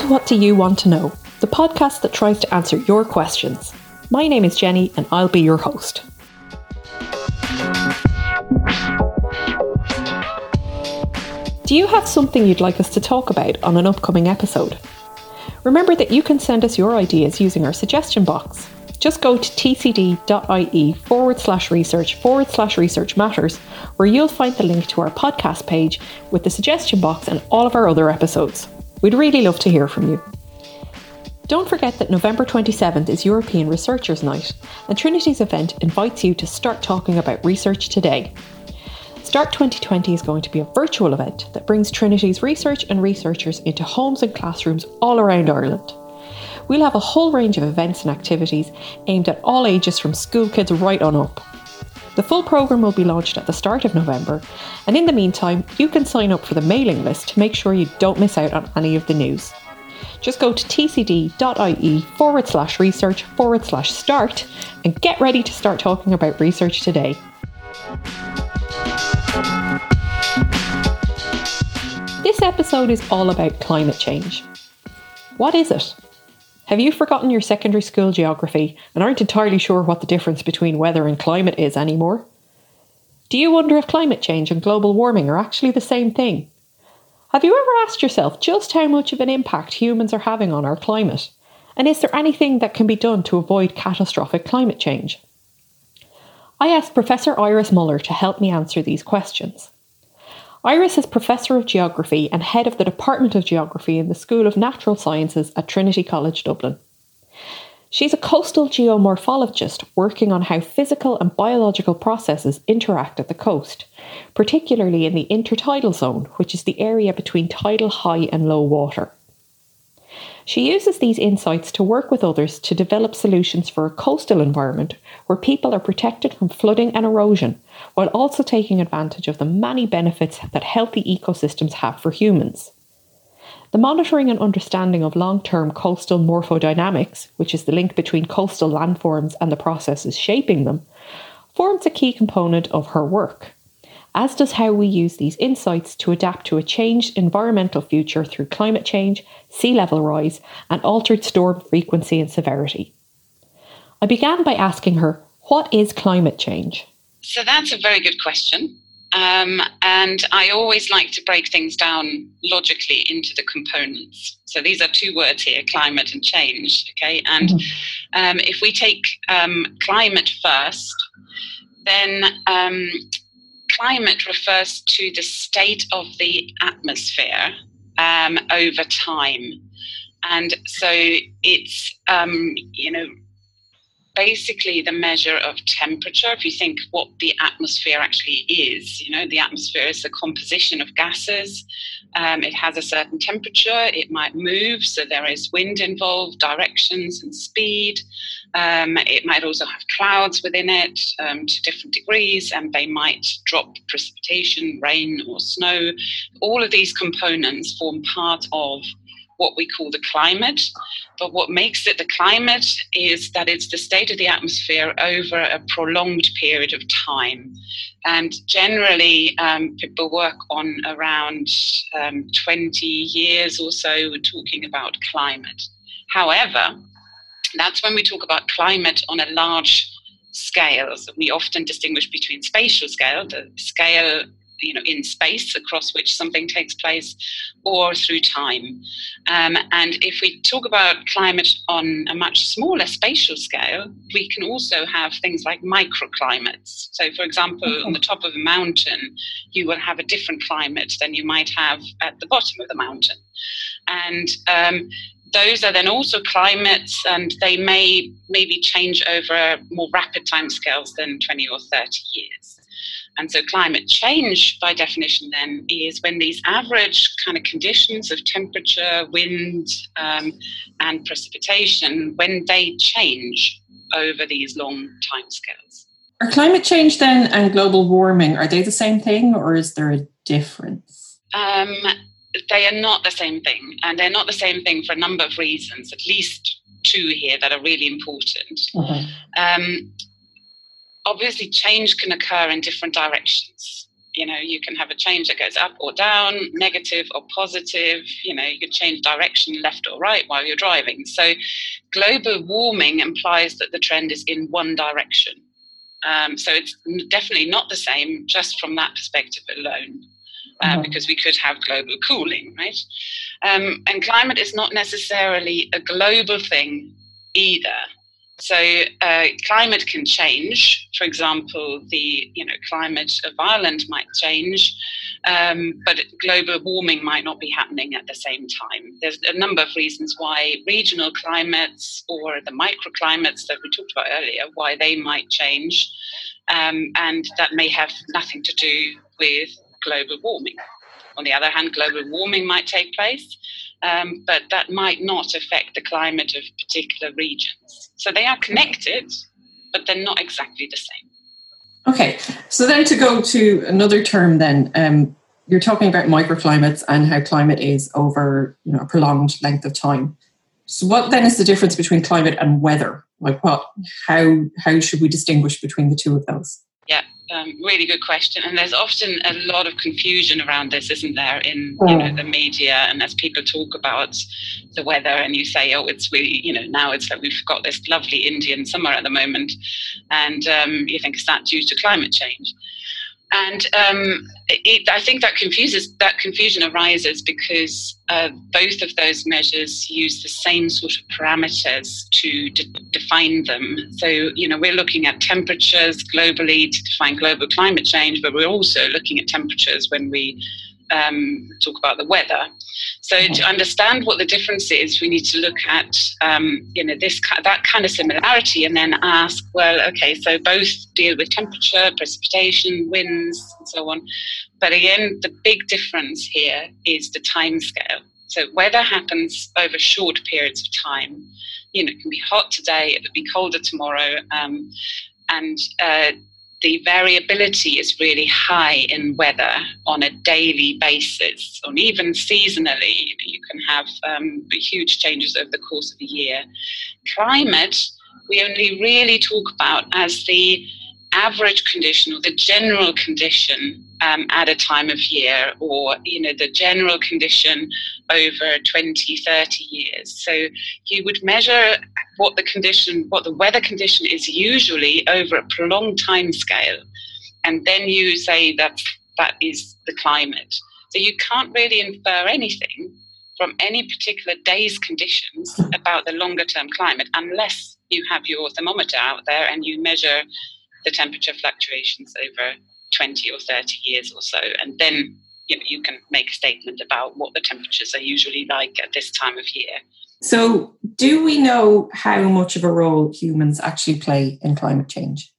What Do You Want to Know? The podcast that tries to answer your questions. My name is Jenny and I'll be your host. Do you have something you'd like us to talk about on an upcoming episode? Remember that you can send us your ideas using our suggestion box. Just go to tcd.ie/research/research matters, where you'll find the link to our podcast page with the suggestion box and all of our other episodes. We'd really love to hear from you. Don't forget that November 27th is European Researchers' Night, and Trinity's event invites you to start talking about research today. Start 2020 is going to be a virtual event that brings Trinity's research and researchers into homes and classrooms all around Ireland. We'll have a whole range of events and activities aimed at all ages from school kids right on up. The full programme will be launched at the start of November, and in the meantime, you can sign up for the mailing list to make sure you don't miss out on any of the news. Just go to tcd.ie/research/start and get ready to start talking about research today. This episode is all about climate change. What is it? Have you forgotten your secondary school geography and aren't entirely sure what the difference between weather and climate is anymore? Do you wonder if climate change and global warming are actually the same thing? Have you ever asked yourself just how much of an impact humans are having on our climate? And is there anything that can be done to avoid catastrophic climate change? I asked Professor Iris Muller to help me answer these questions. Iris is Professor of Geography and Head of the Department of Geography in the School of Natural Sciences at Trinity College Dublin. She's a coastal geomorphologist working on how physical and biological processes interact at the coast, particularly in the intertidal zone, which is the area between tidal high and low water. She uses these insights to work with others to develop solutions for a coastal environment where people are protected from flooding and erosion, while also taking advantage of the many benefits that healthy ecosystems have for humans. The monitoring and understanding of long-term coastal morphodynamics, which is the link between coastal landforms and the processes shaping them, forms a key component of her work, as does how we use these insights to adapt to a changed environmental future through climate change, sea level rise, and altered storm frequency and severity. I began by asking her, what is climate change? So that's a very good question. And I always like to break things down logically into the components. So these are two words here, climate and change. Okay, and if we take climate first, then climate refers to the state of the atmosphere over time. And so it's, basically the measure of temperature. If you think what the atmosphere actually is, the atmosphere is the composition of gases. It has a certain temperature. It might move, so there is wind involved, directions and speed. It might also have clouds within it to different degrees, and they might drop precipitation, rain or snow. All of these components form part of what we call the climate. But what makes it the climate is that it's the state of the atmosphere over a prolonged period of time. And generally, people work on around 20 years or so, we're talking about climate. However, that's when we talk about climate on a large scale. So we often distinguish between spatial scale, the scale in space across which something takes place, or through time. And if we talk about climate on a much smaller spatial scale, we can also have things like microclimates. So, for example, on the top of a mountain, you will have a different climate than you might have at the bottom of the mountain. And those are then also climates, and they may maybe change over more rapid timescales than 20 or 30 years. And so climate change, by definition, then, is when these average kind of conditions of temperature, wind, and precipitation, when they change over these long timescales. Are climate change then and global warming, are they the same thing, or is there a difference? They are not the same thing, and they're not the same thing for a number of reasons, at least two here that are really important. Mm-hmm. Obviously, change can occur in different directions. You can have a change that goes up or down, negative or positive. You could change direction left or right while you're driving. So global warming implies that the trend is in one direction. So it's definitely not the same just from that perspective alone, because we could have global cooling, right? And climate is not necessarily a global thing either. So climate can change. For example, the climate of Ireland might change, but global warming might not be happening at the same time. There's a number of reasons why regional climates or the microclimates that we talked about earlier, why they might change, and that may have nothing to do with global warming. On the other hand, global warming might take place, but that might not affect the climate of particular regions. So they are connected, but they're not exactly the same. Okay, so then to go to another term then, you're talking about microclimates and how climate is over a prolonged length of time. So what then is the difference between climate and weather? Like how should we distinguish between the two of those? Yeah. Really good question, and there's often a lot of confusion around this, isn't there, in the media, and as people talk about the weather, and you say, oh, it's really, now it's like we've got this lovely Indian summer at the moment, and you think, is that due to climate change? And I think that confusion arises because both of those measures use the same sort of parameters to define them. So, we're looking at temperatures globally to define global climate change, but we're also looking at temperatures when we talk about the weather. So to understand what the difference is, we need to look at that kind of similarity, and then ask, well, okay, so both deal with temperature, precipitation, winds, and so on. But again, the big difference here is the time scale. So weather happens over short periods of time. It can be hot today, it could be colder tomorrow, and the variability is really high in weather on a daily basis, or even seasonally. You can have huge changes over the course of a year. Climate, we only really talk about as the average condition or the general condition at a time of year, or the general condition over 20, 30 years. So you would measure what the weather condition is usually over a prolonged time scale, and then you say that is the climate. So you can't really infer anything from any particular day's conditions about the longer term climate unless you have your thermometer out there and you measure the temperature fluctuations over 20 or 30 years or so, and then you can make a statement about what the temperatures are usually like at this time of year. So do we know how much of a role humans actually play in climate change?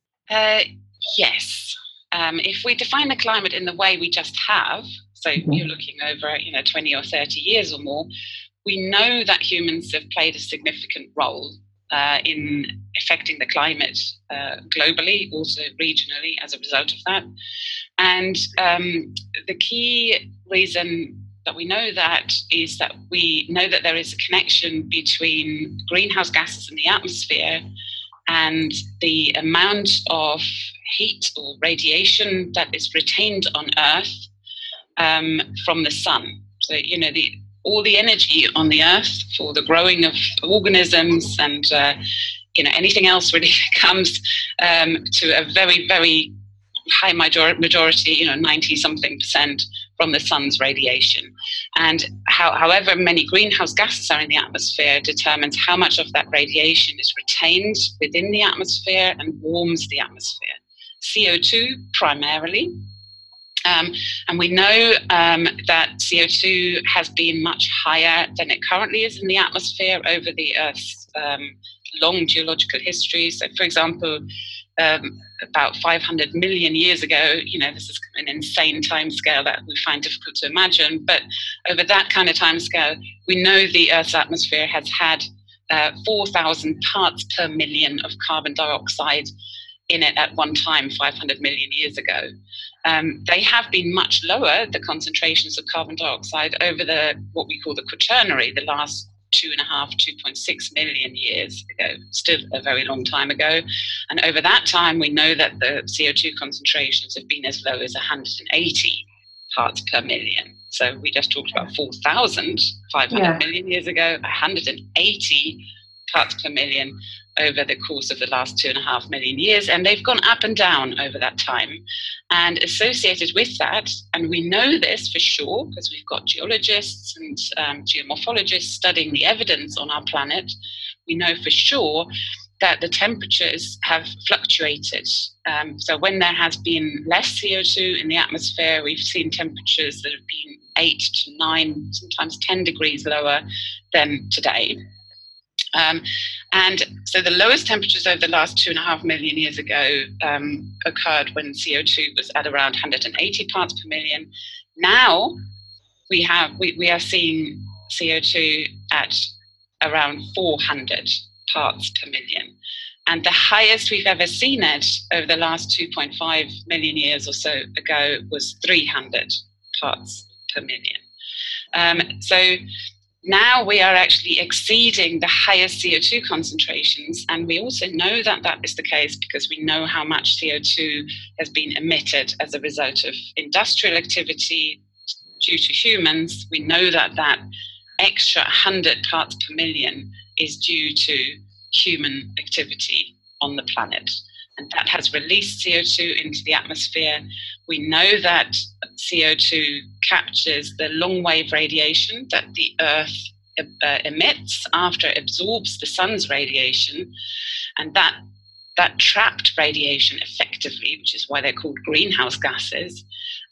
Yes. If we define the climate in the way we just have, so you're looking over 20 or 30 years or more, we know that humans have played a significant role in affecting the climate globally, also regionally as a result of that. And the key reason that we know that is that we know that there is a connection between greenhouse gases in the atmosphere and the amount of heat or radiation that is retained on Earth from the sun. So, all the energy on the Earth for the growing of organisms and anything else really comes to a very, very high majority, 90-something% from the sun's radiation. And however many greenhouse gases are in the atmosphere determines how much of that radiation is retained within the atmosphere and warms the atmosphere. CO2 primarily. And we know that CO2 has been much higher than it currently is in the atmosphere over the Earth's long geological history. So, for example, about 500 million years ago, this is an insane timescale that we find difficult to imagine, but over that kind of timescale, we know the Earth's atmosphere has had 4,000 parts per million of carbon dioxide in it at one time, 500 million years ago. They have been much lower, the concentrations of carbon dioxide, over what we call the Quaternary, the last 2.6 million years ago, still a very long time ago. And over that time, we know that the CO2 concentrations have been as low as 180 parts per million. So we just talked about 4,500 million years ago, 180 parts per million over the course of the last 2.5 million years. And they've gone up and down over that time. And associated with that, and we know this for sure because we've got geologists and geomorphologists studying the evidence on our planet, we know for sure that the temperatures have fluctuated. So when there has been less CO2 in the atmosphere, we've seen temperatures that have been 8 to 9, sometimes 10 degrees lower than today. And so the lowest temperatures over the last 2.5 million years ago occurred when CO2 was at around 180 parts per million. Now we are seeing CO2 at around 400 parts per million. And the highest we've ever seen it over the last 2.5 million years or so ago was 300 parts per million. So now we are actually exceeding the highest CO2 concentrations, and we also know that that is the case because we know how much CO2 has been emitted as a result of industrial activity due to humans. We know that that extra 100 parts per million is due to human activity on the planet, and that has released CO2 into the atmosphere. We know that CO2 captures the long-wave radiation that the Earth emits after it absorbs the sun's radiation, and that trapped radiation effectively, which is why they're called greenhouse gases,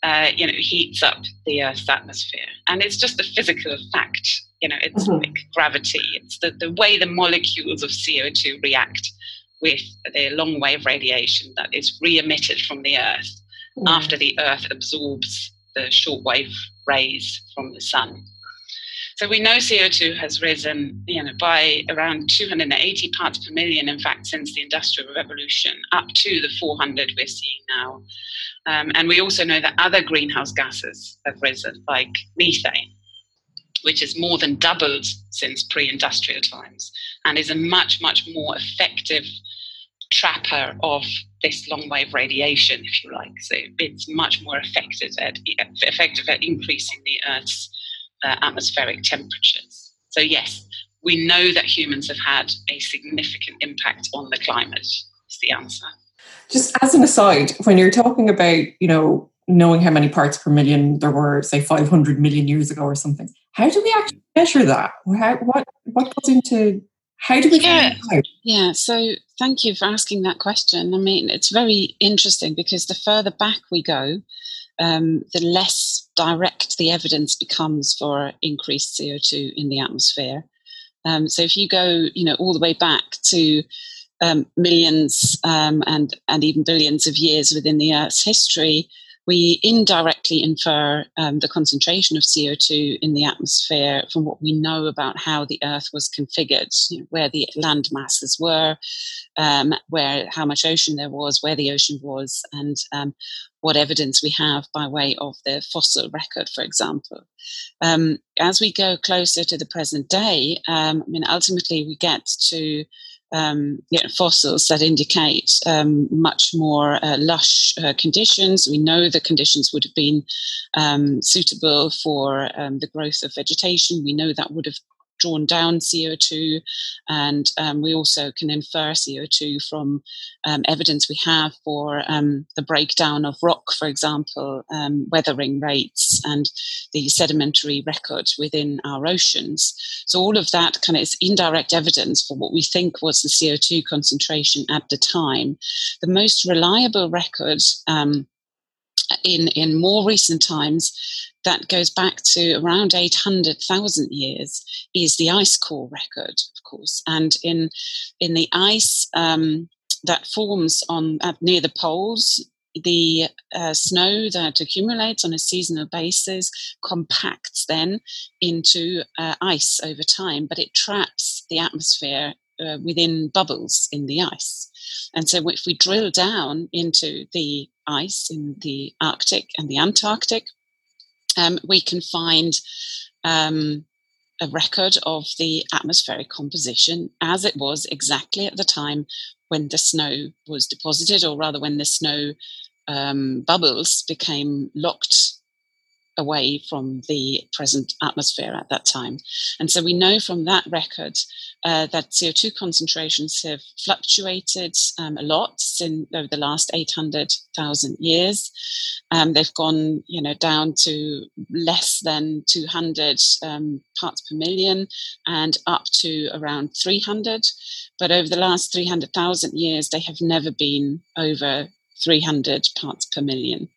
heats up the Earth's atmosphere. And it's just a physical fact. It's like gravity. It's the way the molecules of CO2 react with the long-wave radiation that is re-emitted from the Earth after the Earth absorbs the shortwave rays from the sun. So we know CO2 has risen, by around 280 parts per million, in fact, since the Industrial Revolution, up to the 400 we're seeing now. And we also know that other greenhouse gases have risen, like methane, which has more than doubled since pre-industrial times and is a much, much more effective trapper of this long-wave radiation, if you like. So it's much more effective at increasing the Earth's atmospheric temperatures. So yes, we know that humans have had a significant impact on the climate, is the answer. Just as an aside, when you're talking about, knowing how many parts per million there were, say, 500 million years ago or something, how do we actually measure that? What goes into... How do we find out? Yeah, so thank you for asking that question. I mean, it's very interesting because the further back we go, the less direct the evidence becomes for increased CO2 in the atmosphere. So if you go, all the way back to millions and even billions of years within the Earth's history, we indirectly infer the concentration of CO2 in the atmosphere from what we know about how the Earth was configured, where the land masses were, how much ocean there was, where the ocean was, and what evidence we have by way of the fossil record, for example. As we go closer to the present day, ultimately we get to fossils that indicate much more lush conditions. We know the conditions would have been suitable for the growth of vegetation. We know that would have drawn down CO2, and we also can infer CO2 from evidence we have for the breakdown of rock, for example, weathering rates, and the sedimentary record within our oceans. So all of that kind of is indirect evidence for what we think was the CO2 concentration at the time. The most reliable record in more recent times, that goes back to around 800,000 years, is the ice core record, of course. And in the ice that forms near the poles, the snow that accumulates on a seasonal basis compacts then into ice over time, but it traps the atmosphere within bubbles in the ice. And so if we drill down into the ice in the Arctic and the Antarctic, we can find a record of the atmospheric composition as it was exactly at the time when the snow was deposited, or rather when the snow bubbles became locked away from the present atmosphere at that time. And so we know from that record that CO2 concentrations have fluctuated a lot over the last 800,000 years. They've gone, down to less than 200 parts per million and up to around 300. But over the last 300,000 years, they have never been over 300 parts per million.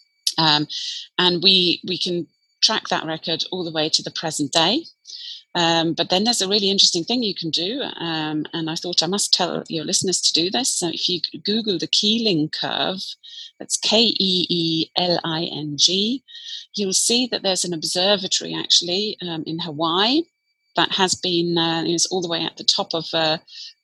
And we can track that record all the way to the present day. But then there's a really interesting thing you can do, and I thought I must tell your listeners to do this. So if you Google the Keeling curve, that's Keeling, you'll see that there's an observatory actually in Hawaii that has been is all the way at the top of the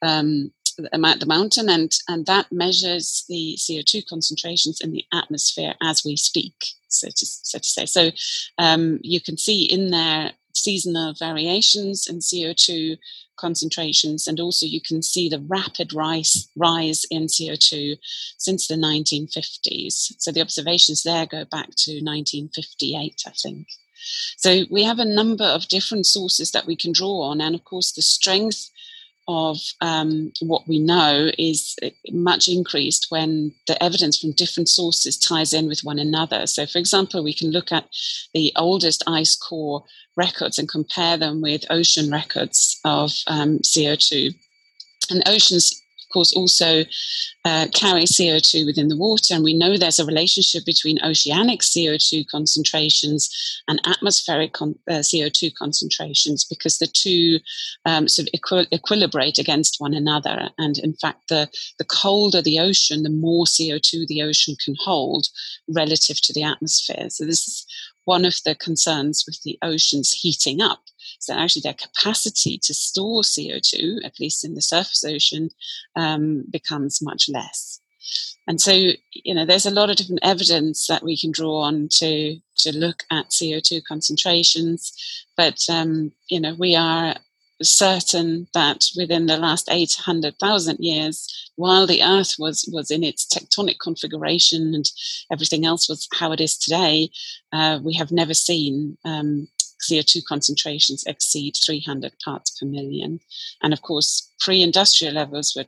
mountain, and that measures the CO2 concentrations in the atmosphere as we speak, so to say. So you can see in there seasonal variations in CO2 concentrations, and also you can see the rapid rise in CO2 since the 1950s. So the observations there go back to 1958, I think. So we have a number of different sources that we can draw on, and of course the strength of what we know is much increased when the evidence from different sources ties in with one another. So, for example, we can look at the oldest ice core records and compare them with ocean records of CO2. And oceans, of course, also carry CO2 within the water, and we know there's a relationship between oceanic CO2 concentrations and atmospheric CO2 concentrations, because the two sort of equilibrate against one another. And in fact, the colder the ocean, the more CO2 the ocean can hold relative to the atmosphere. So this is one of the concerns with the oceans heating up. So actually their capacity to store CO2, at least in the surface ocean, becomes much less. And so, there's a lot of different evidence that we can draw on to look at CO2 concentrations. But, we are certain that within the last 800,000 years, while the Earth was in its tectonic configuration and everything else was how it is today, we have never seen CO2 concentrations exceed 300 parts per million. And of course, pre-industrial levels were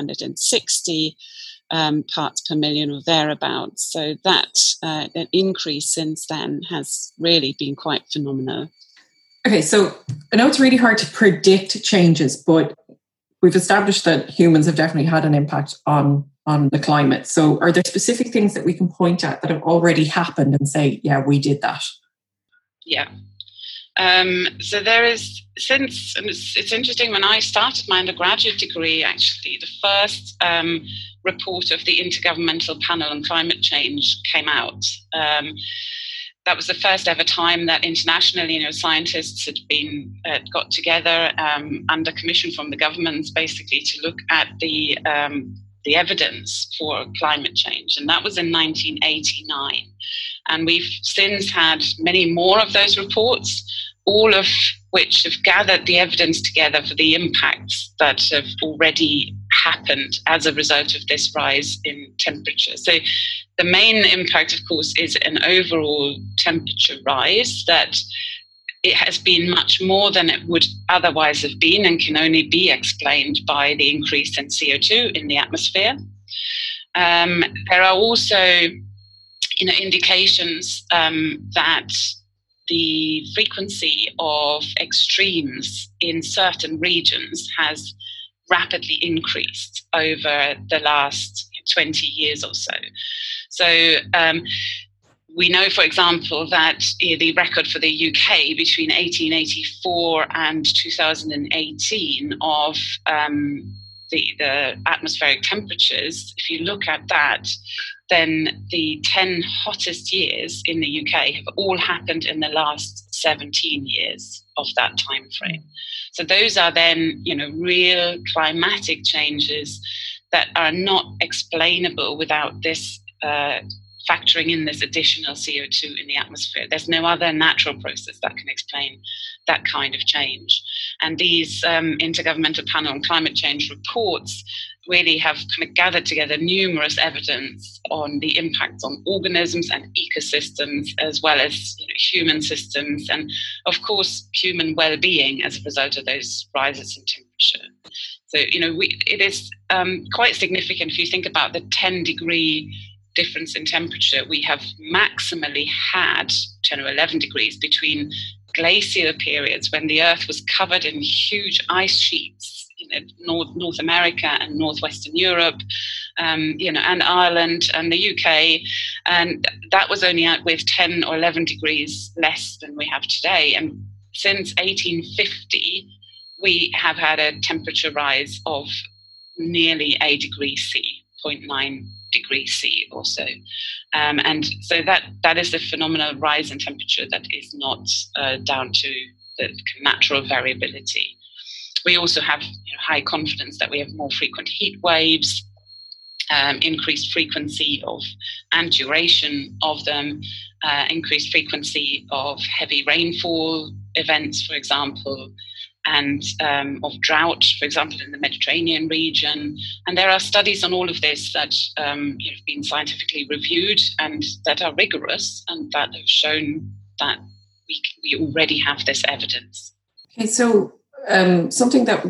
260 parts per million or thereabouts. So that an increase since then has really been quite phenomenal. Okay, so I know it's really hard to predict changes, but we've established that humans have definitely had an impact on the climate. So are there specific things that we can point at that have already happened and say, yeah, we did that? Yeah. So there is, and it's interesting, when I started my undergraduate degree, actually, the first report of the Intergovernmental Panel on Climate Change came out. That was the first ever time that internationally, scientists had been got together under commission from the governments, basically to look at the evidence for climate change, and that was in 1989. And we've since had many more of those reports, all of which have gathered the evidence together for the impacts that have already happened as a result of this rise in temperature. So the main impact, of course, is an overall temperature rise that it has been much more than it would otherwise have been and can only be explained by the increase in CO2 in the atmosphere. There are also indications that the frequency of extremes in certain regions has rapidly increased over the last 20 years or so. So we know, for example, that the record for the UK between 1884 and 2018 of the atmospheric temperatures, if you look at that, then the 10 hottest years in the UK have all happened in the last 17 years of that time frame. So those are then, real climatic changes that are not explainable without this factoring in this additional CO2 in the atmosphere. There's no other natural process that can explain that kind of change. And these Intergovernmental Panel on Climate Change reports really have kind of gathered together numerous evidence on the impacts on organisms and ecosystems, as well as human systems, and of course human well-being as a result of those rises in temperature. So it is quite significant if you think about the 10-degree difference in temperature. We have maximally had 10 or 11 degrees between glacial periods when the Earth was covered in huge ice sheets. North America and northwestern Europe, and Ireland and the UK, and that was only out with 10 or 11 degrees less than we have today. And since 1850, we have had a temperature rise of nearly a degree C, 0.9 degrees C or so. And so that is the phenomenal rise in temperature that is not down to the natural variability. We also have high confidence that we have more frequent heat waves, increased frequency of and duration of them, increased frequency of heavy rainfall events, for example, and of drought, for example, in the Mediterranean region. And there are studies on all of this that have been scientifically reviewed and that are rigorous and that have shown that we already have this evidence. Okay, so something that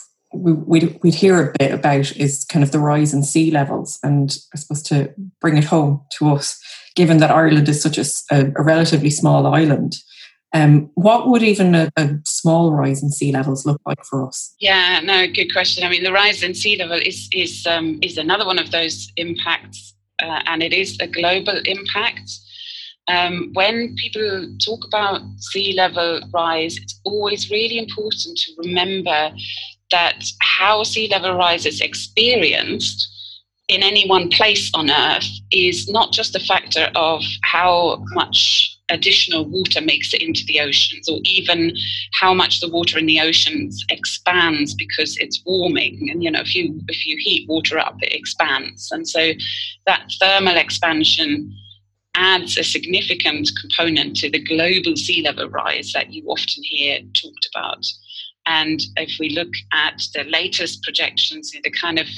we'd hear a bit about is kind of the rise in sea levels, and I suppose to bring it home to us, given that Ireland is such a relatively small island, what would even a small rise in sea levels look like for us? Yeah, no, good question. I mean, the rise in sea level is another one of those impacts, and it is a global impact. When people talk about sea level rise, it's always really important to remember that how sea level rise is experienced in any one place on Earth is not just a factor of how much additional water makes it into the oceans, or even how much the water in the oceans expands because it's warming. And if you heat water up, it expands, and so that thermal expansion adds a significant component to the global sea level rise that you often hear talked about. And if we look at the latest projections, the kind of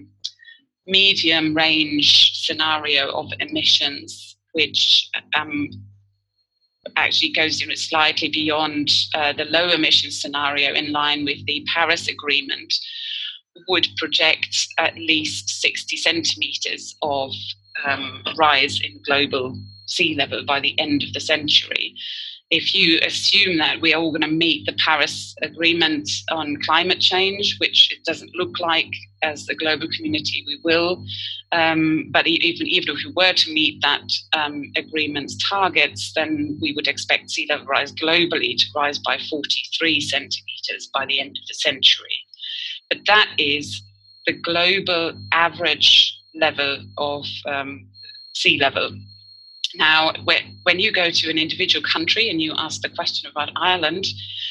medium range scenario of emissions, which actually goes slightly beyond the low emission scenario in line with the Paris Agreement, would project at least 60 centimetres of rise in global sea level by the end of the century. If you assume that we are all going to meet the Paris Agreement on climate change, which it doesn't look like as the global community we will, but even if we were to meet that agreement's targets, then we would expect sea level rise globally to rise by 43 centimetres by the end of the century. But that is the global average level of sea level. Now, when you go to an individual country and you ask the question about Ireland,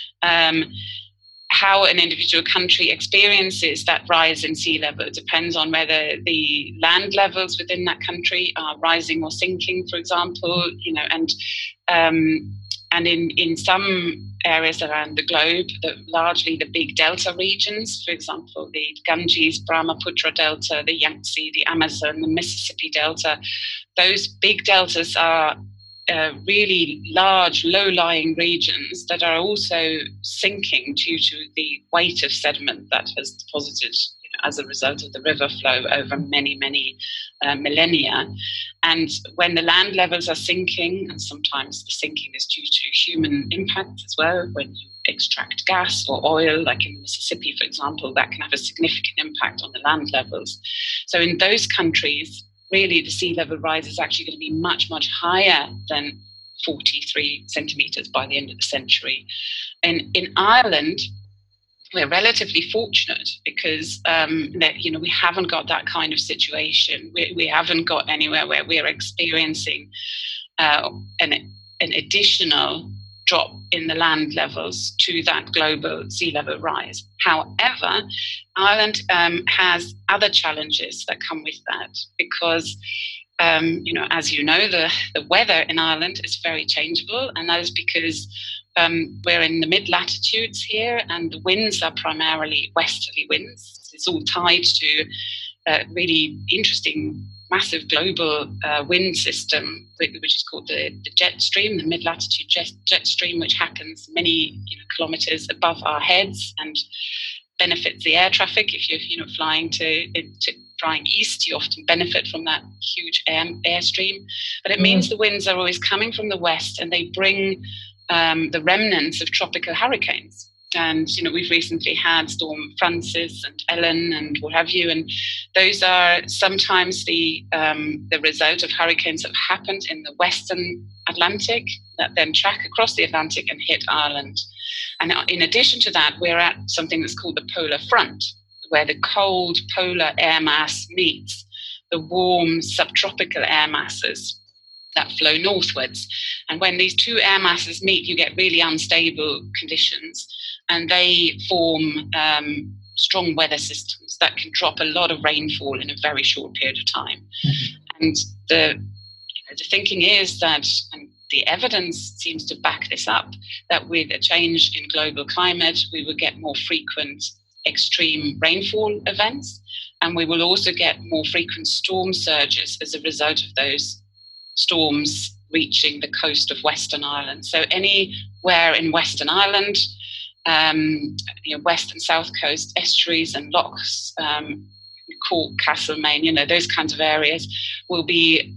how an individual country experiences that rise in sea level depends on whether the land levels within that country are rising or sinking, for example, and in some areas around the globe, largely the big delta regions, for example, the Ganges, Brahmaputra Delta, the Yangtze, the Amazon, the Mississippi Delta, those big deltas are really large, low-lying regions that are also sinking due to the weight of sediment that has deposited as a result of the river flow over many, many millennia. And when the land levels are sinking, and sometimes the sinking is due to human impact as well, when you extract gas or oil, like in Mississippi, for example, that can have a significant impact on the land levels. So in those countries, really the sea level rise is actually going to be much, much higher than 43 centimetres by the end of the century. And in Ireland, we're relatively fortunate because we haven't got that kind of situation. We haven't got anywhere where we're experiencing an additional drop in the land levels to that global sea level rise. However, Ireland has other challenges that come with that, because as you know, the weather in Ireland is very changeable, and that is because we're in the mid-latitudes here, and the winds are primarily westerly winds. It's all tied to a really interesting, massive global wind system, which is called the jet stream, the mid-latitude jet stream, which happens many kilometers above our heads and benefits the air traffic. If you're flying flying east, you often benefit from that huge airstream. But it means the winds are always coming from the west, and they bring the remnants of tropical hurricanes. And we've recently had Storm Francis and Ellen and what have you, and those are sometimes the result of hurricanes that have happened in the western Atlantic that then track across the Atlantic and hit Ireland. And in addition to that, we're at something that's called the polar front, where the cold polar air mass meets the warm subtropical air masses that flow northwards. And when these two air masses meet, you get really unstable conditions, and they form strong weather systems that can drop a lot of rainfall in a very short period of time. And the thinking is that, and the evidence seems to back this up, that with a change in global climate, we will get more frequent extreme rainfall events, and we will also get more frequent storm surges as a result of those storms reaching the coast of Western Ireland. So anywhere in Western Ireland, west and south coast estuaries and lochs, Cork, Castlemaine, those kinds of areas will be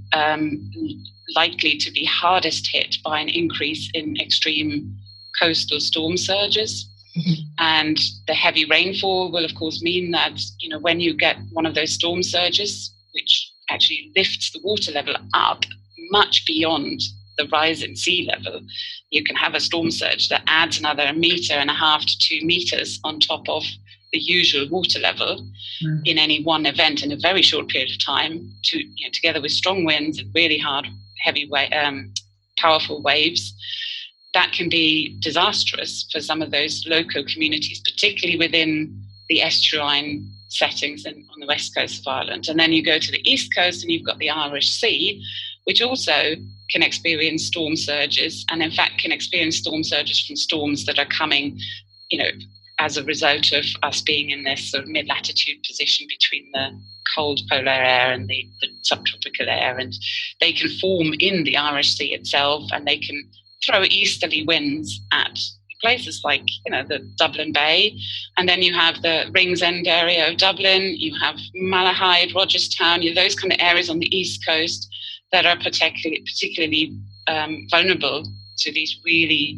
likely to be hardest hit by an increase in extreme coastal storm surges. And the heavy rainfall will, of course, mean that, when you get one of those storm surges, which actually lifts the water level up much beyond the rise in sea level, you can have a storm surge that adds another 1.5 meters to 2 meters on top of the usual water level in any one event in a very short period of time, together with strong winds and really hard, heavy, powerful waves. That can be disastrous for some of those local communities, particularly within the estuarine settings on the west coast of Ireland. And then you go to the east coast and you've got the Irish Sea, which also can experience storm surges, and in fact can experience storm surges from storms that are coming, as a result of us being in this sort of mid-latitude position between the cold polar air and the subtropical air. And they can form in the Irish Sea itself, and they can throw easterly winds at places like, the Dublin Bay. And then you have the Ringsend area of Dublin, you have Malahide, Rogerstown, those kind of areas on the east coast that are particularly vulnerable to these really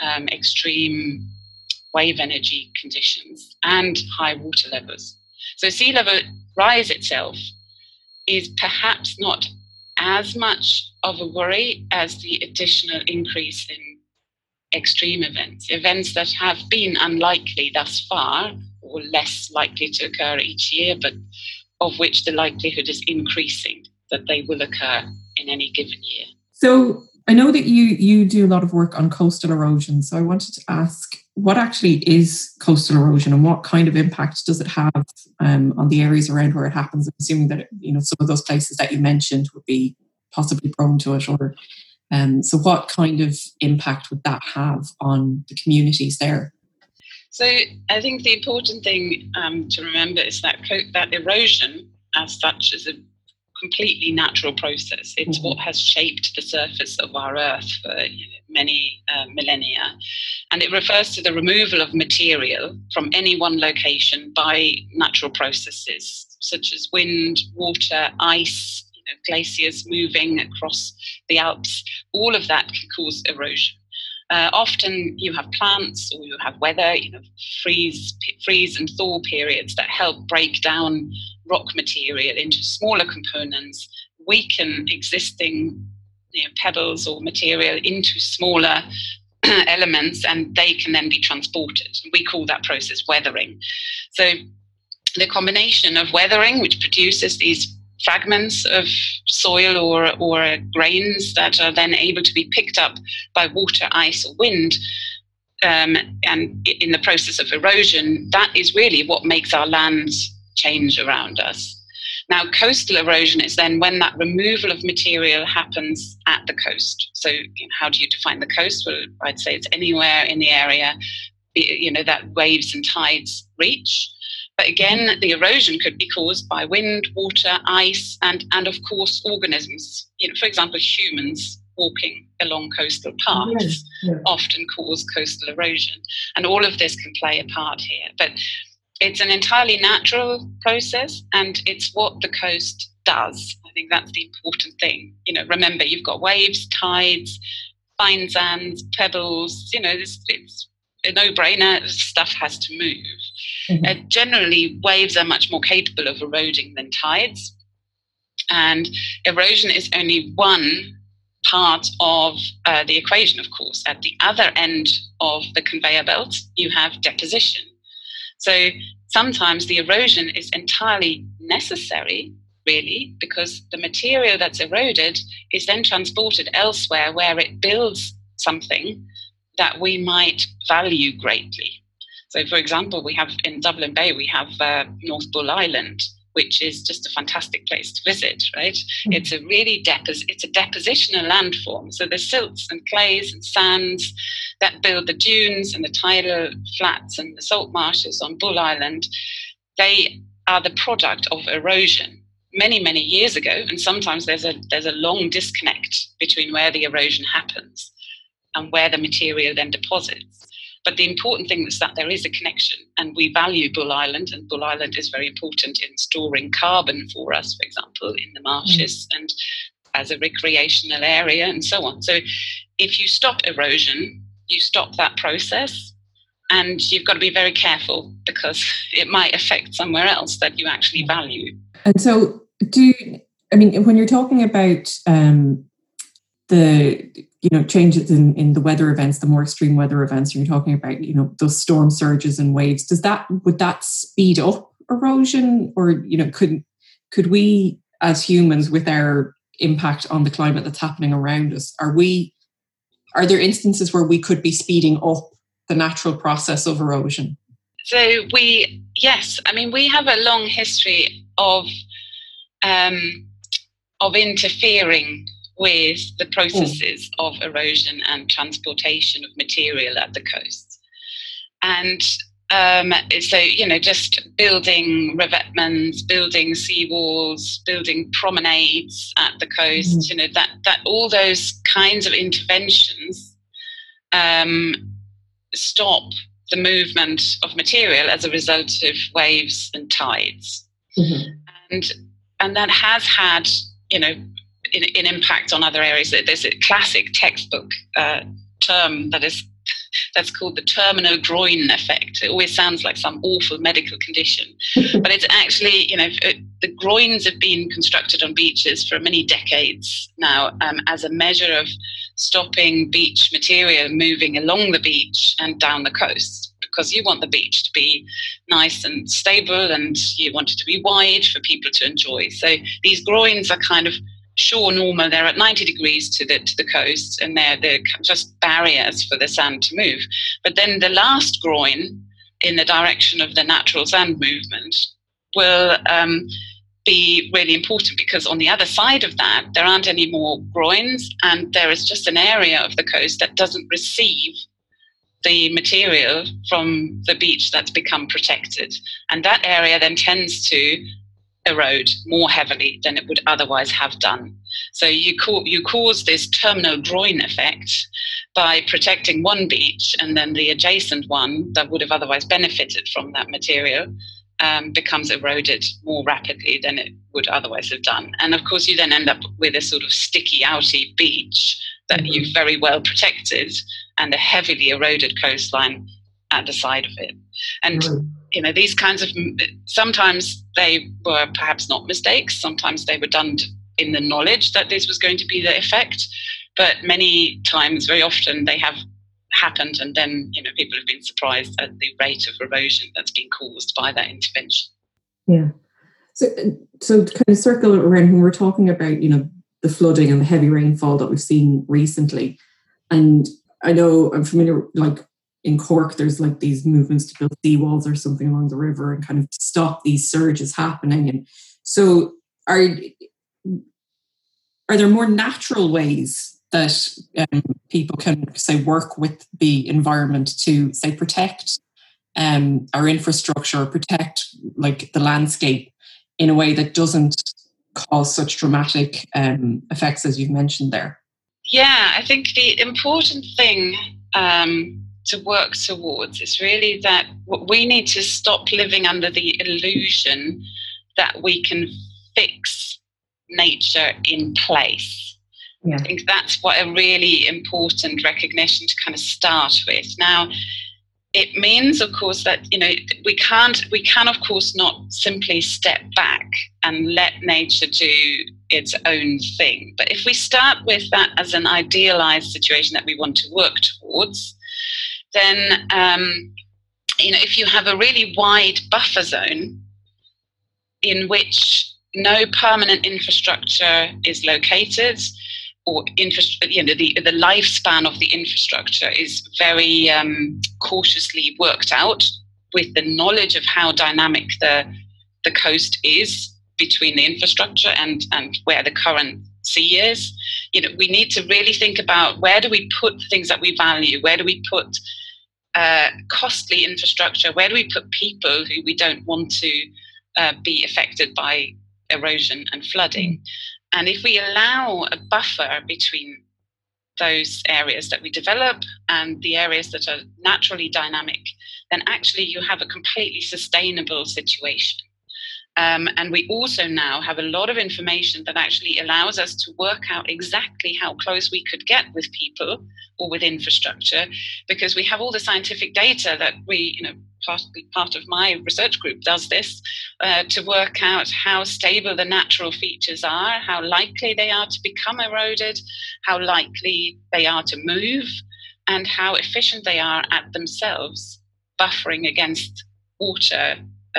extreme wave energy conditions and high water levels. So sea level rise itself is perhaps not as much of a worry as the additional increase in extreme events that have been unlikely thus far, or less likely to occur each year, but of which the likelihood is increasing that they will occur in any given year. So I know that you do a lot of work on coastal erosion. So I wanted to ask, what actually is coastal erosion, and what kind of impact does it have on the areas around where it happens? I'm assuming that some of those places that you mentioned would be possibly prone to it, or so what kind of impact would that have on the communities there? So I think the important thing to remember is that erosion as such is a completely natural process. It's what has shaped the surface of our Earth for many millennia. And it refers to the removal of material from any one location by natural processes, such as wind, water, ice, glaciers moving across the Alps. All of that can cause erosion. Often you have plants, or you have weather, freeze and thaw periods that help break down rock material into smaller components, weaken existing pebbles or material into smaller elements, and they can then be transported. We call that process weathering. So the combination of weathering, which produces these fragments of soil or grains that are then able to be picked up by water, ice, or wind, and in the process of erosion, that is really what makes our lands change around us. Now, coastal erosion is then when that removal of material happens at the coast. So how do you define the coast? Well, I'd say it's anywhere in the area, that waves and tides reach. But again, the erosion could be caused by wind, water, ice, and of course, organisms. For example, humans walking along coastal paths often cause coastal erosion. And all of this can play a part here. But it's an entirely natural process, and it's what the coast does. I think that's the important thing. Remember, you've got waves, tides, fine sands, pebbles. It's a no-brainer. Stuff has to move. Generally, waves are much more capable of eroding than tides. And erosion is only one part of the equation, of course. At the other end of the conveyor belt, you have deposition. So sometimes the erosion is entirely necessary, really, because the material that's eroded is then transported elsewhere where it builds something that we might value greatly. So, for example, we have in Dublin Bay, we have North Bull Island, which is just a fantastic place to visit, right? Mm-hmm. It's a really it's a depositional landform. So the silts and clays and sands that build the dunes and the tidal flats and the salt marshes on Bull Island, they are the product of erosion many, many years ago. And sometimes there's a long disconnect between where the erosion happens and where the material then deposits. But the important thing is that there is a connection, and we value Bull Island, and Bull Island is very important in storing carbon for us, for example, in the marshes and as a recreational area and so on. So if you stop erosion, you stop that process, and you've got to be very careful because it might affect somewhere else that you actually value. And so when you're talking about the changes in the weather events, the more extreme weather events, you're talking about, those storm surges and waves, would that speed up erosion? Or, could we as humans, with our impact on the climate that's happening around us, are there instances where we could be speeding up the natural process of erosion? So we have a long history of interfering with the processes of erosion and transportation of material at the coast. And just building revetments, building seawalls, building promenades at the coast, that all those kinds of interventions stop the movement of material as a result of waves and tides. And that has had, an impact on other areas. There's a classic textbook term that's called the terminal groin effect. It always sounds like some awful medical condition, but it's actually, the groins have been constructed on beaches for many decades now as a measure of stopping beach material moving along the beach and down the coast, because you want the beach to be nice and stable and you want it to be wide for people to enjoy. So these groins are kind of shore normal. They're at 90 degrees to the coast, and they're just barriers for the sand to move. But then the last groin in the direction of the natural sand movement will be really important, because on the other side of that, there aren't any more groins, and there is just an area of the coast that doesn't receive the material from the beach that's become protected. And that area then tends to erode more heavily than it would otherwise have done. So you cause this terminal groin effect by protecting one beach, and then the adjacent one that would have otherwise benefited from that material becomes eroded more rapidly than it would otherwise have done. And of course, you then end up with a sort of sticky, outy beach that you've very well protected, and a heavily eroded coastline at the side of it. And these kinds of, sometimes they were perhaps not mistakes, sometimes they were done in the knowledge that this was going to be the effect, but many times, very often, they have happened, and then people have been surprised at the rate of erosion that's been caused by that intervention. Yeah. So to kind of circle around, when we're talking about the flooding and the heavy rainfall that we've seen recently, and I know I'm familiar, like in Cork, there's like these movements to build seawalls or something along the river and kind of stop these surges happening. And so are there more natural ways that people can, say, work with the environment to, say, protect our infrastructure, protect like the landscape in a way that doesn't cause such dramatic effects as you've mentioned there? Yeah, I think the important thing to work towards is really that we need to stop living under the illusion that we can fix nature in place. Yeah. I think that's what a really important recognition to kind of start with. Now, it means, of course, that we can of course not simply step back and let nature do its own thing. But if we start with that as an idealized situation that we want to work towards, then if you have a really wide buffer zone in which no permanent infrastructure is located, or the lifespan of the infrastructure is very cautiously worked out with the knowledge of how dynamic the coast is between the infrastructure and where the current sea is. We need to really think about where do we put things that we value, where do we put costly infrastructure, where do we put people who we don't want to be affected by erosion and flooding. And if we allow a buffer between those areas that we develop and the areas that are naturally dynamic, then actually you have a completely sustainable situation. And we also now have a lot of information that actually allows us to work out exactly how close we could get with people or with infrastructure, because we have all the scientific data that we, part of my research group does this to work out how stable the natural features are, how likely they are to become eroded, how likely they are to move, and how efficient they are at themselves buffering against water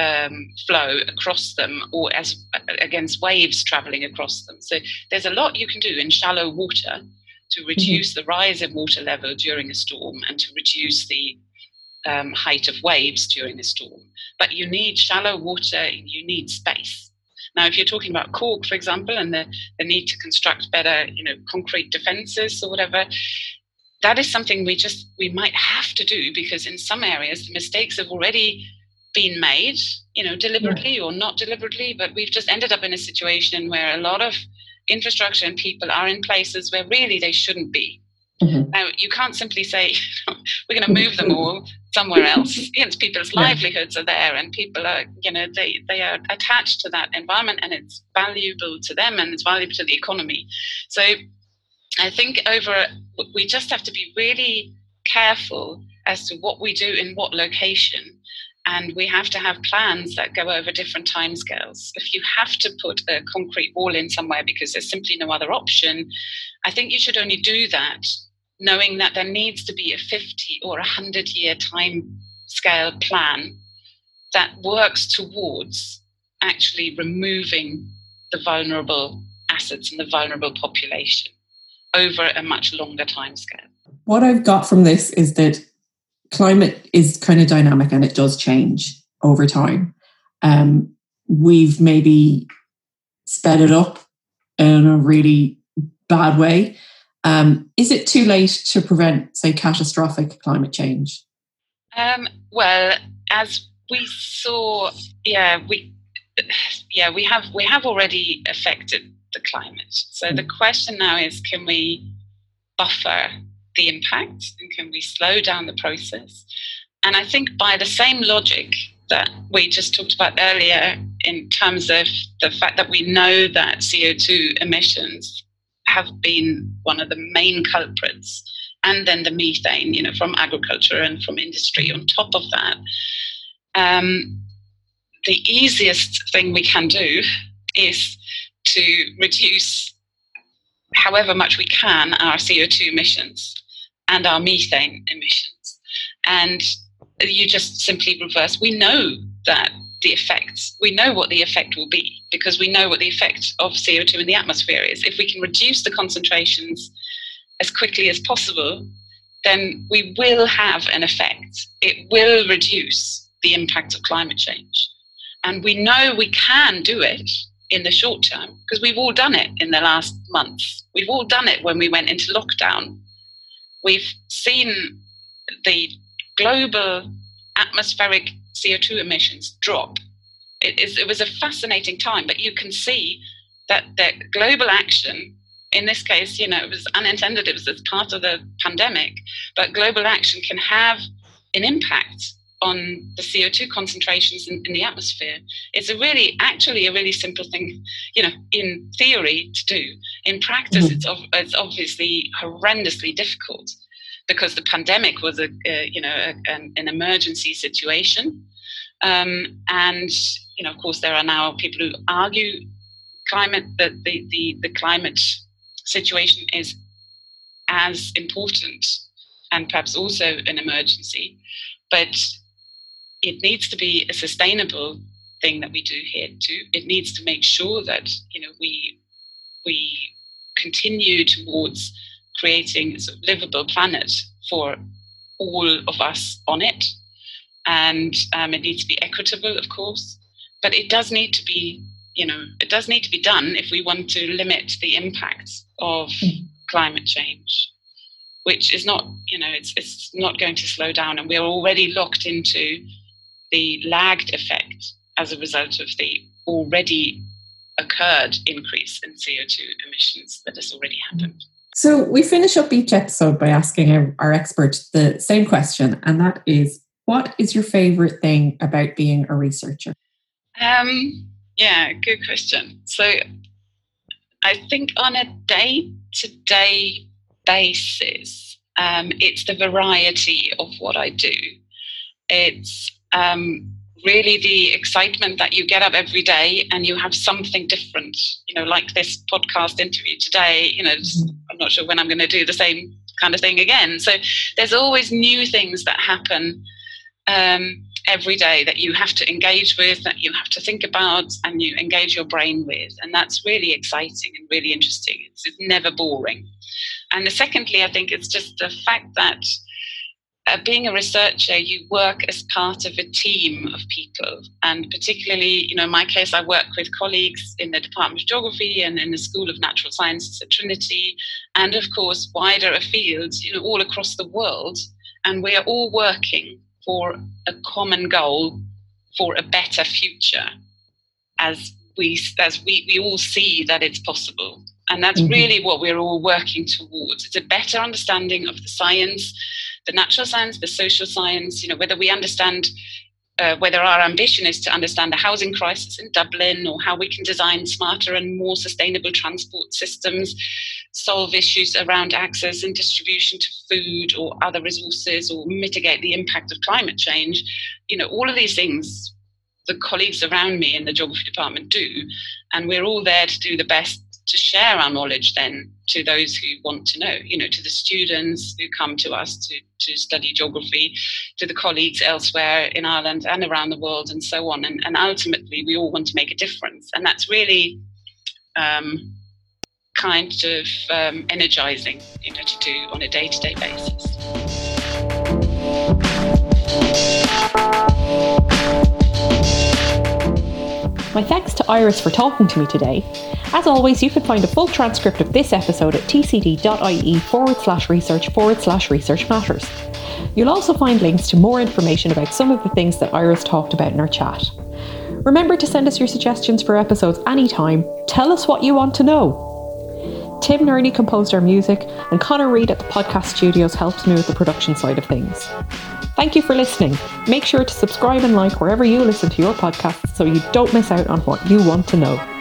flow across them, or as against waves traveling across them. So there's a lot you can do in shallow water to reduce the rise of water level during a storm and to reduce the height of waves during a storm. But you need shallow water, you need space. Now, if you're talking about Cork, for example, and the need to construct better, concrete defences or whatever, that is something we might have to do, because in some areas the mistakes have already been made, deliberately or not deliberately, but we've just ended up in a situation where a lot of infrastructure and people are in places where really they shouldn't be. Now, you can't simply say, we're going to move them all somewhere else. People's livelihoods are there, and people are, they are attached to that environment, and it's valuable to them and it's valuable to the economy. So I think we just have to be really careful as to what we do in what location. And we have to have plans that go over different timescales. If you have to put a concrete wall in somewhere because there's simply no other option, I think you should only do that knowing that there needs to be a 50 or 100-year timescale plan that works towards actually removing the vulnerable assets and the vulnerable population over a much longer timescale. What I've got from this is that climate is kind of dynamic and it does change over time. We've maybe sped it up in a really bad way. Is it too late to prevent, say, catastrophic climate change? Well, as we saw, we have already affected the climate. So the question now is, can we buffer the impact, and can we slow down the process? And I think by the same logic that we just talked about earlier, in terms of the fact that we know that CO2 emissions have been one of the main culprits, and then the methane, from agriculture and from industry on top of that, the easiest thing we can do is to reduce however much we can our CO2 emissions and our methane emissions. And you just simply reverse. We know that we know what the effect will be, because we know what the effect of CO2 in the atmosphere is. If we can reduce the concentrations as quickly as possible, then we will have an effect. It will reduce the impact of climate change. And we know we can do it in the short term, because we've all done it in the last months. We've all done it when we went into lockdown. We've seen the global atmospheric CO2 emissions drop. It was a fascinating time, but you can see that the global action, in this case, it was unintended, it was as part of the pandemic, but global action can have an impact on the CO2 concentrations in the atmosphere. It's actually a really simple thing, in theory to do. In practice, it's obviously horrendously difficult, because the pandemic was an emergency situation. And of course, there are now people who argue that the climate situation is as important and perhaps also an emergency, but it needs to be a sustainable thing that we do here too. It needs to make sure that we continue towards creating a sort of livable planet for all of us on it, and it needs to be equitable, of course, but it does need to be done if we want to limit the impacts of climate change, which is not, it's not going to slow down, and we're already locked into the lagged effect as a result of the already occurred increase in CO2 emissions that has already happened. So we finish up each episode by asking our expert the same question, and that is, what is your favourite thing about being a researcher? Yeah, good question. So I think on a day-to-day basis, it's the variety of what I do. It's really the excitement that you get up every day and you have something different, like this podcast interview today, I'm not sure when I'm going to do the same kind of thing again. So there's always new things that happen every day that you have to engage with, that you have to think about, and you engage your brain with. And that's really exciting and really interesting. It's never boring. And secondly, I think it's just the fact that being a researcher, you work as part of a team of people. And particularly, in my case, I work with colleagues in the Department of Geography and in the School of Natural Sciences at Trinity, and of course, wider afield, all across the world. And we are all working for a common goal, for a better future, as we all see that it's possible. And that's really what we're all working towards. It's a better understanding of the science, the natural science, the social science, whether we understand, whether our ambition is to understand the housing crisis in Dublin, or how we can design smarter and more sustainable transport systems, solve issues around access and distribution to food or other resources, or mitigate the impact of climate change. All of these things the colleagues around me in the geography department do, and we're all there to do the best to share our knowledge then to those who want to know, to the students who come to us to study geography, to the colleagues elsewhere in Ireland and around the world, and so on. And ultimately, we all want to make a difference. And that's really kind of energizing, to do on a day-to-day basis. My thanks to Iris for talking to me today. As always, you can find a full transcript of this episode at tcd.ie/research/research matters. You'll also find links to more information about some of the things that Iris talked about in our chat. Remember to send us your suggestions for episodes anytime. Tell us what you want to know. Tim Nerney composed our music, and Connor Reid at the podcast studios helps me with the production side of things. Thank you for listening. Make sure to subscribe and like wherever you listen to your podcasts so you don't miss out on what you want to know.